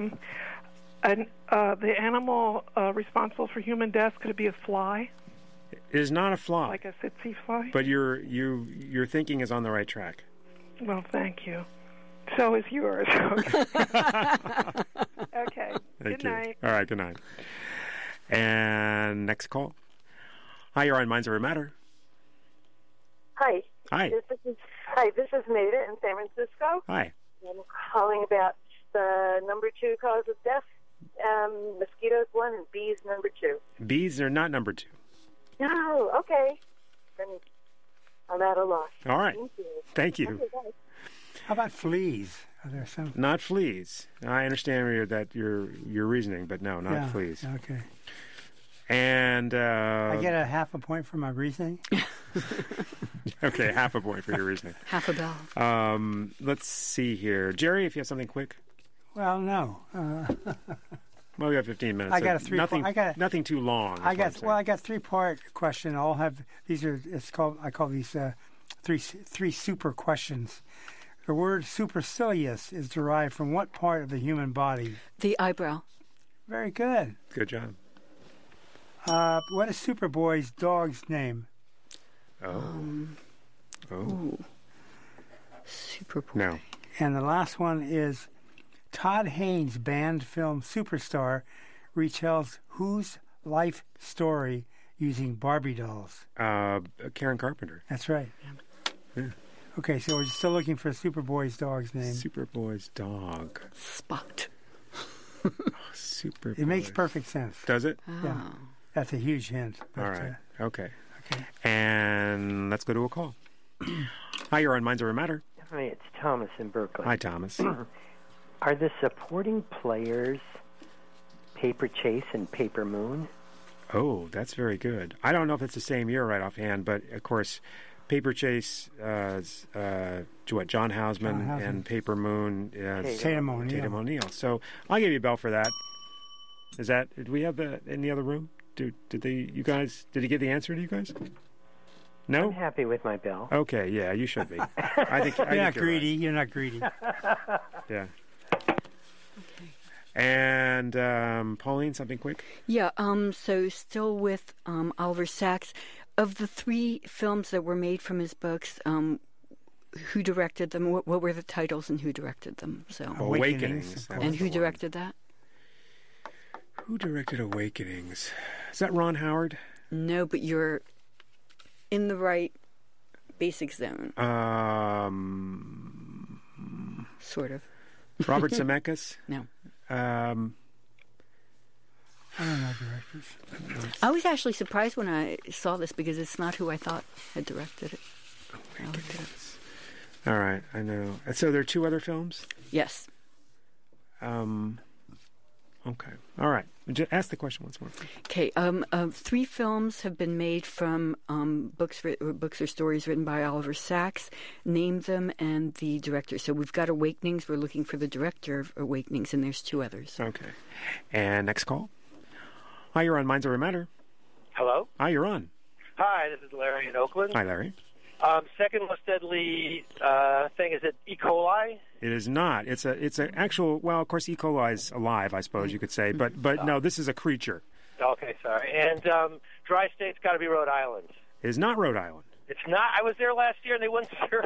the animal responsible for human death, could it be a fly? It is not a fly. Like a tsetse fly? But your thinking is on the right track. Well, thank you. So is yours. Okay. Good night. All right, good night. And next call. Hi, you're on Minds Over Matter. Hi. Hi. This is Maida in San Francisco. Hi. I'm calling about the number 2 cause of death. Mosquitoes 1 and bees number 2. Bees are not number 2. No, okay. Then I'm at a loss. All right. Thank you. Thank you. Okay, bye. How about fleas? Are there some? Not fleas. I understand your reasoning, but no, not fleas. Okay. And I get a half a point for my reasoning. Okay, half a point for your reasoning. Half a bell. Let's see here, Jerry. If you have something quick. Well, no. Well, we got 15 minutes. I got a three. Nothing too long. I got 3-part question. All have these are. It's called. I call these three super questions. The word supercilious is derived from what part of the human body? The eyebrow. Very good. Good job. What is Superboy's dog's name? Superboy. No. And the last one is Todd Haynes' band film Superstar retells whose life story using Barbie dolls? Karen Carpenter. That's right. Yeah. Okay, so we're still looking for Superboy's dog's name. Superboy's dog. Spot. Superboy. It makes perfect sense. Does it? Yeah. That's a huge hint. All right. Okay. And let's go to a call. Hi, you're on Minds Over Matter. Hi, it's Thomas in Berkeley. Hi, Thomas. Are the supporting players Paper Chase and Paper Moon? Oh, that's very good. I don't know if it's the same year right offhand, but of course, Paper Chase, John Houseman, and Paper Moon is Tatum O'Neal. So I'll give you a bell for that. Is that? Did we have that in the other room? Did he get the answer to you guys? No? I'm happy with my bell. Okay, yeah, you should be. I think you're not greedy. Right. You're not greedy. Yeah. And Pauline, something quick? Yeah. So still with Oliver Sacks, of the 3 films that were made from his books, who directed them? What were the titles and who directed them? So Awakenings. And who directed that? Who directed Awakenings? Is that Ron Howard? No, but you're in the right basic zone. Sort of. Robert Zemeckis? No. I don't know directors. I was actually surprised when I saw this because it's not who I thought had directed it. All right, I know. So there are 2 other films? Yes. Okay. All right. Just ask the question once more. Okay. 3 films have been made from books or stories written by Oliver Sacks. Name them and the director. So we've got Awakenings. We're looking for the director of Awakenings, and there's 2 others. Okay. And next call. Hi, you're on Minds Over Matter. Hello? Hi, you're on. Hi, this is Larry in Oakland. Hi, Larry. Second most deadly thing, is it E. coli? It is not. It's an actual. Well, of course, E. coli is alive, I suppose you could say, but no, this is a creature. Okay, sorry. And dry state's got to be Rhode Island. It is not Rhode Island. It's not. I was there last year, and they wouldn't sure.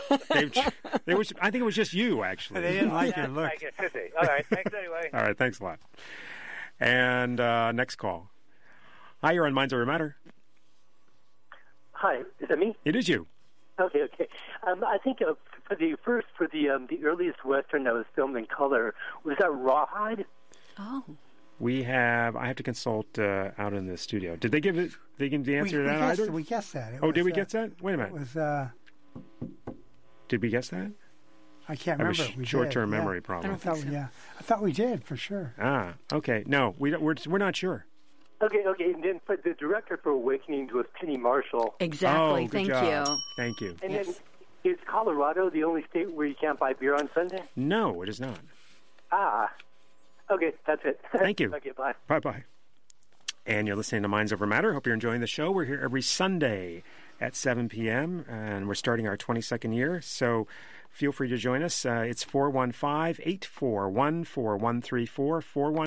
I think it was just you, actually. They didn't like your look. All right, thanks anyway. All right, thanks a lot. And next call. Hi, you're on Minds Over Matter. Hi, is that me? It is you. Okay. I think for the earliest Western that was filmed in color, was that Rawhide? Oh. I have to consult out in the studio. Did they give the answer to that either? We guessed that. Did we guess that? Wait a minute. It was. Did we guess that? I can't remember. I have a short-term memory problem. I thought we did for sure. Ah, okay. No, we're not sure. Okay. And then for the director for Awakenings was Penny Marshall. Exactly. Oh, Thank job. you. Thank you. And then is Colorado the only state where you can't buy beer on Sunday? No, it is not. Ah. Okay, that's it. Thank you. Okay, bye. Bye-bye. And you're listening to Minds Over Matter. Hope you're enjoying the show. We're here every Sunday at 7 p.m., and we're starting our 22nd year. So feel free to join us. It's 415-841-4134,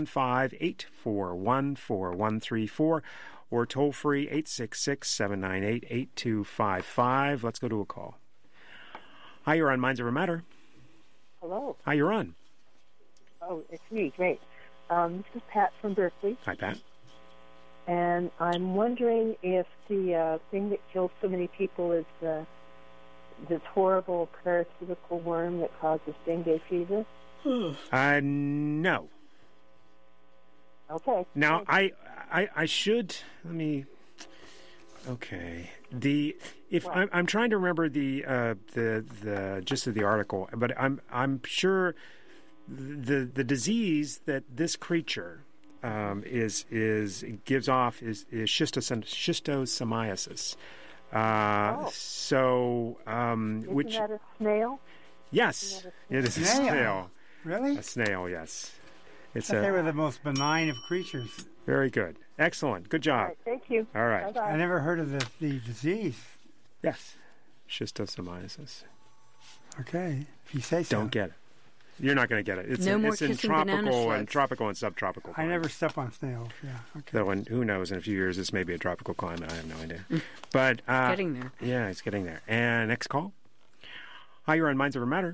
415-841-4134, or toll-free 866-798-8255. Let's go to a call. Hi, you're on Minds Over Matter. Hello. Hi, you're on. Oh, it's me. Great. This is Pat from Berkeley. Hi, Pat. And I'm wondering if the thing that kills so many people is this horrible parasitical worm that causes dengue fever. No. Okay. Now, I should, let me, okay. I'm trying to remember the gist of the article, but I'm sure the disease that this creature gives off is schistosomiasis. Isn't that a snail? Yes, it is a snail. Really? A snail, yes. They were the most benign of creatures. Very good. Excellent. Good job. All right, thank you. All right. Bye-bye. I never heard of the disease. Yes. Schistosomiasis. Okay. If you say so. Don't get it. You're not going to get it. It's in tropical and subtropical. I never step on snails. Yeah. Okay. Though, who knows? In a few years, this may be a tropical climate. I have no idea. But it's getting there. Yeah, it's getting there. And next call. Hi, you're on Minds Over Matter.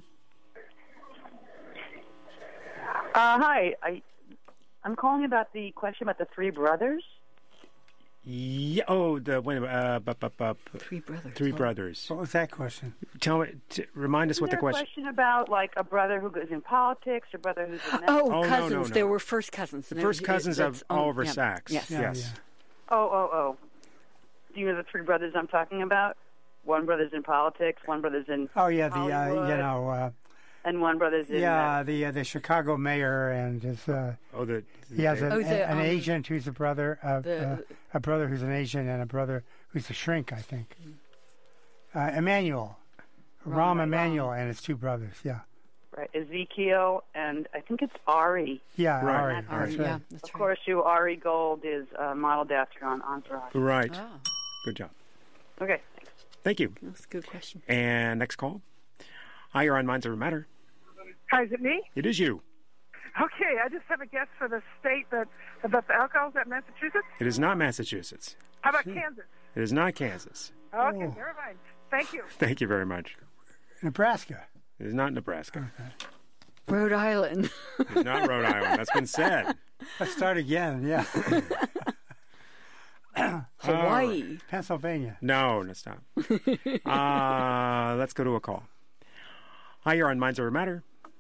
Hi. I'm calling about the question about the three brothers. Yeah. Three brothers. Three brothers. What was that question? Remind us what the question. Question about like a brother who goes in politics, a brother who's in cousins. No. They were first cousins. The first cousins of Oliver Sacks. Yes. Yes. Oh. Do you know the three brothers I'm talking about? One brother's in politics. One brother's in. Oh yeah, Hollywood, and one brother's in. Yeah, the Chicago mayor and his. He has an agent who's a brother, a brother who's an agent, and a brother who's a shrink, I think. Emmanuel, Rahm Emanuel, and his two brothers. Yeah. Right, Ezekiel, and I think it's Ari. Yeah, right. Ari. Ari. Yeah, that's of course, Ari Gold is modeled after on Entourage. Right. Oh. Good job. Okay. Thank you. That's a good question. And next call. Hi, you're on Minds Over Matter. Hi, is it me? It is you. Okay, I just have a guess for the state about the alcohol. Is that Massachusetts? It is not Massachusetts. How about Kansas? It is not Kansas. Okay, never mind. Thank you. Thank you very much. Nebraska. It is not Nebraska. Okay. Rhode Island. It's not Rhode Island. That's been said. Let's start again. Yeah. Hawaii. Pennsylvania. No, stop. Let's go to a call. Hi, you're on Minds Over Matter.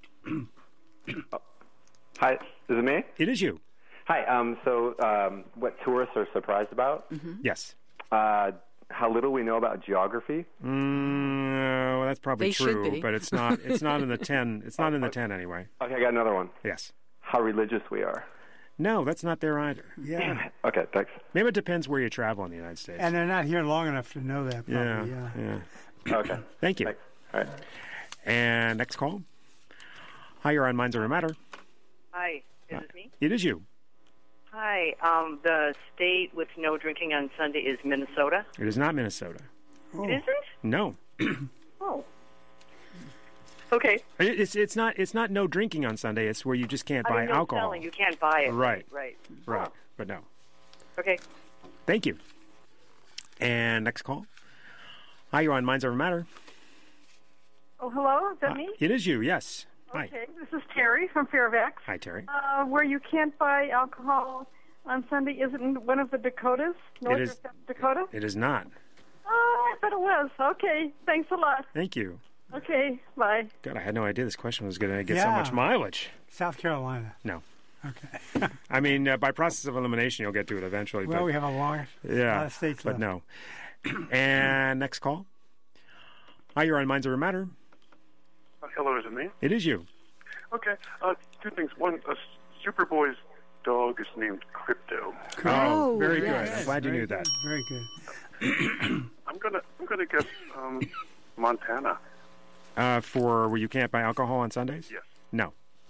Hi, is it me? It is you. Hi. What tourists are surprised about? Mm-hmm. Yes. How little we know about geography. Well, that's probably true, but it's not. It's not in the 10. It's not in the 10 anyway. Okay, I got another one. Yes. How religious we are. No, that's not there either. Yeah. Okay, thanks. Maybe it depends where you travel in the United States. And they're not here long enough to know that. Probably. Yeah. Okay. Thank you. Thanks. All right. And next call. Hi, you're on Minds Over Matter. Hi, is it me? It is you. Hi, the state with no drinking on Sunday is Minnesota. It is not Minnesota. Oh. It isn't? No. Oh. Okay. It's not no drinking on Sunday. It's where you just can't buy alcohol. Selling. You can't buy it. Right. Right. Right. But no. Okay. Thank you. And next call. Hi, you're on Minds Over Matter. Oh, hello. Is that me? It is you. Yes. Hi. Okay. This is Terry from Fairfax. Hi, Terry. Where you can't buy alcohol on Sunday isn't one of the Dakotas, North or South Dakota? It is not. Oh, I thought it was. Okay. Thanks a lot. Thank you. Okay. Bye. God, I had no idea this question was going to get so much mileage. South Carolina. No. Okay. I mean, by process of elimination, you'll get to it eventually. Well, we have a lot of states but left. no. And next call. Hi, you're on Minds Over Matter. Hello, is it me? It is you. Okay. Two things. One, Superboy's dog is named Crypto. Oh, very good. I'm glad you knew that. Very good. I'm gonna guess Montana. For where you can't buy alcohol on Sundays? Yes. No.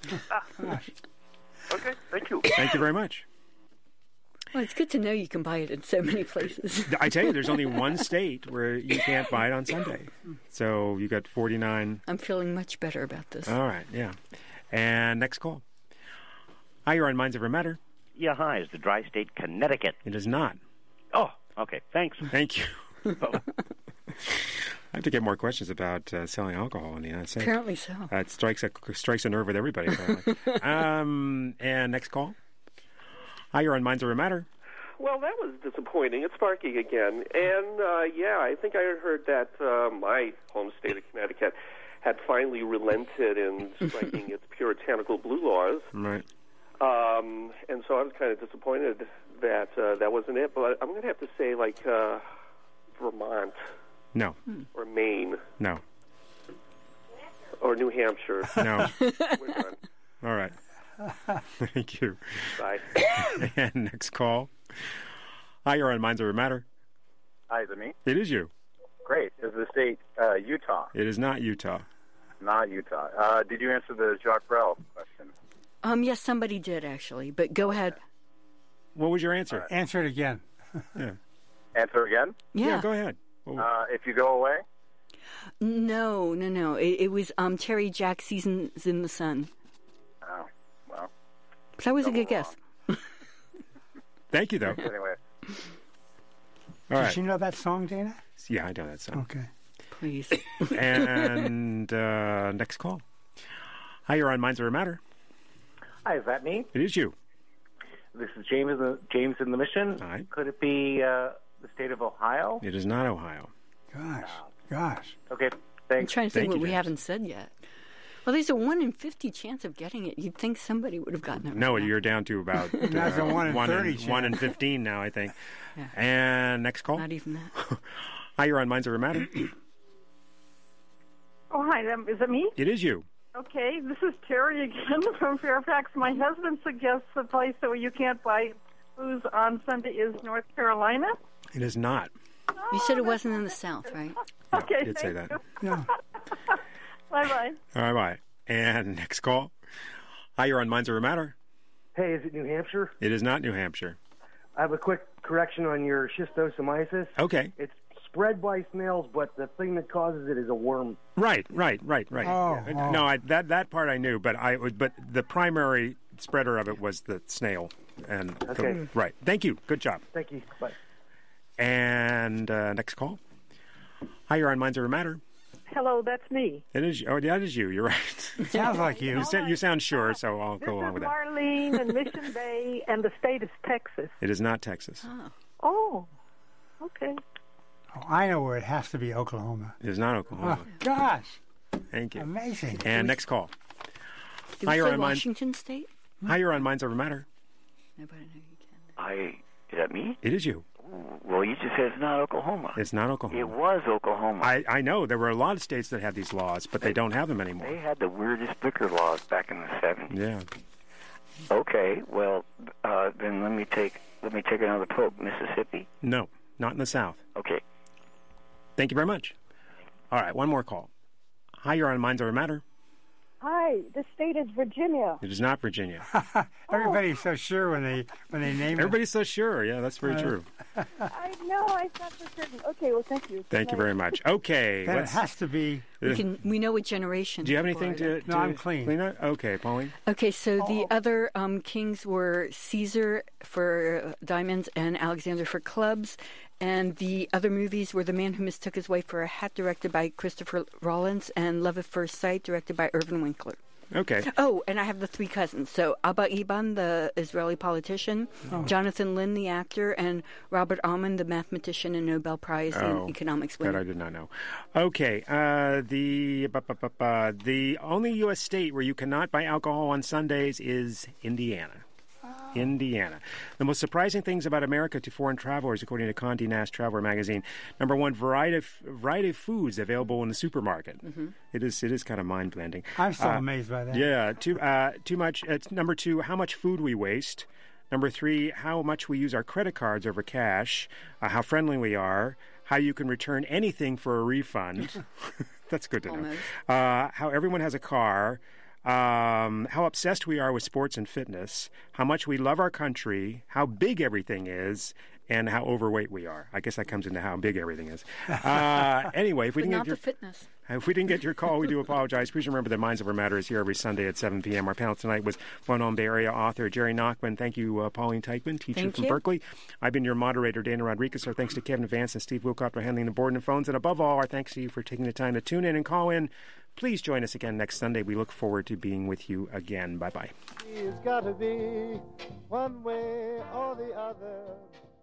Okay. Thank you. Thank you very much. Well, it's good to know you can buy it in so many places. I tell you, there's only one state where you can't buy it on Sunday. So you got 49. I'm feeling much better about this. All right, yeah. And next call. Hi, you're on Minds Over Matter. Yeah, hi. Is the dry state Connecticut? It is not. Oh, okay. Thanks. Thank you. I have to get more questions about selling alcohol in the United States. Apparently so. It strikes a nerve with everybody, apparently. And next call. Hi, you're on Minds Over Matter. Well, that was disappointing. It's Sparky again. And, I think I heard that my home state of Connecticut had finally relented in striking its puritanical blue laws. Right. And so I was kind of disappointed that that wasn't it. But I'm going to have to say, like, Vermont. No. Or Maine. No. Or New Hampshire. No. We're done. All right. Thank you. Bye. And next call. Hi, you're on Minds Over Matter. Hi, is it me? It is you. Great. Is the state Utah? It is not Utah. Not Utah. Did you answer the Jacques Brel question? Yes, somebody did, actually. But go ahead. What was your answer? Answer it again. Yeah. Answer again? Yeah. Go ahead. If you go away? No. It was Terry Jack Seasons in the Sun. Oh, well. That was a good guess. Thank you, though. Anyway. All right. Did you know that song, Dana? Yeah, I know that song. Okay. Please. And next call. Hi, you're on Minds Over Matter. Hi, is that me? It is you. This is James in the Mission. Hi. Could it be the state of Ohio? It is not Ohio. Gosh. Okay, I'm thanks. trying to think what we James. haven't said yet. Well, there's a 1 in 50 chance of getting it. You'd think somebody would have gotten it. No, you're down to about That's a 1 in 30 1 in 15 now, I think. Yeah. And next call. Not even that. Hi, you're on Minds Over Matter. Oh, hi. Is it me? It is you. Okay, this is Terry again from Fairfax. My husband suggests the place where you can't buy booze on Sunday is North Carolina. It is not. You said it wasn't in the South, right? Okay, I did say thank that. you. Yeah. Bye-bye. All right. And next call. Hi, you're on Minds Over Matter. Hey, is it New Hampshire? It is not New Hampshire. I have a quick correction on your schistosomiasis. Okay. It's spread by snails, but the thing that causes it is a worm. Right. Oh. No, that part I knew, but the primary spreader of it was the snail. And Okay. right. Thank you. Good job. Thank you. Bye. And next call. Hi, you're on Minds Over Matter. Hello, that's me. It is. Oh, that is you. You're right. It sounds like you. You sound sure, so I'll go along with that. Marlene and Mission Bay, and the state is Texas. It is not Texas. Oh, okay. Oh, I know where it has to be Oklahoma. It is not Oklahoma. Oh, gosh. Thank you. Amazing. And next call. Did Hi, we you're say on Minds. Washington State? Hi, you're on Minds Over Matter. Nobody know you can. Is that me? It is you. Well, you just said it's not Oklahoma. It's not Oklahoma. It was Oklahoma. I know. There were a lot of states that had these laws, but they don't have them anymore. They had the weirdest liquor laws back in the 70s. Yeah. Okay, well, then let me take another poke. Mississippi? No, not in the South. Okay. Thank you very much. All right, one more call. Hi, you're on Minds Over Matter. Hi, the state is Virginia. It is not Virginia. Everybody's so sure when they name Everybody's so sure. Yeah, that's very true. I know, I thought for certain. Okay, well, thank you. Thank you very much. Okay. Then it has to be. We know what generation. Do you have people anything are. to? No, I'm clean. Up? Okay, Pauline. Okay, so the other kings were Caesar for diamonds and Alexander for clubs. And the other movies were The Man Who Mistook His Wife for a Hat, directed by Christopher Rollins, and Love at First Sight, directed by Irvin Winkler. Okay. Oh, and I have the three cousins. So Abba Eban, the Israeli politician, Jonathan Lynn, the actor, and Robert Aumann, the mathematician and Nobel Prize in economics winner. That I did not know. Okay. The only U.S. state where you cannot buy alcohol on Sundays is Indiana. Indiana. The most surprising things about America to foreign travelers, according to Condé Nast Traveler magazine. Number one, variety of foods available in the supermarket. Mm-hmm. It is kind of mind-blending. I'm still amazed by that. Yeah, too much. Number two, how much food we waste. Number three, how much we use our credit cards over cash. How friendly we are. How you can return anything for a refund. That's good to know. How everyone has a car. How obsessed we are with sports and fitness, how much we love our country, how big everything is, and how overweight we are. I guess that comes into how big everything is. Anyway, if we didn't get fitness. If we didn't get your call, we do apologize. Please remember that Minds Over Matter is here every Sunday at 7 p.m. Our panel tonight was well-known Bay Area author Jerry Nachman. Thank you, Pauline Teichman, teacher from Berkeley. I've been your moderator, Dana Rodriguez. Our thanks to Kevin Vance and Steve Wilcott for handling the board and phones. And above all, our thanks to you for taking the time to tune in and call in. Please join us again next Sunday. We look forward to being with you again. Bye-bye. It's got to be one way or the other.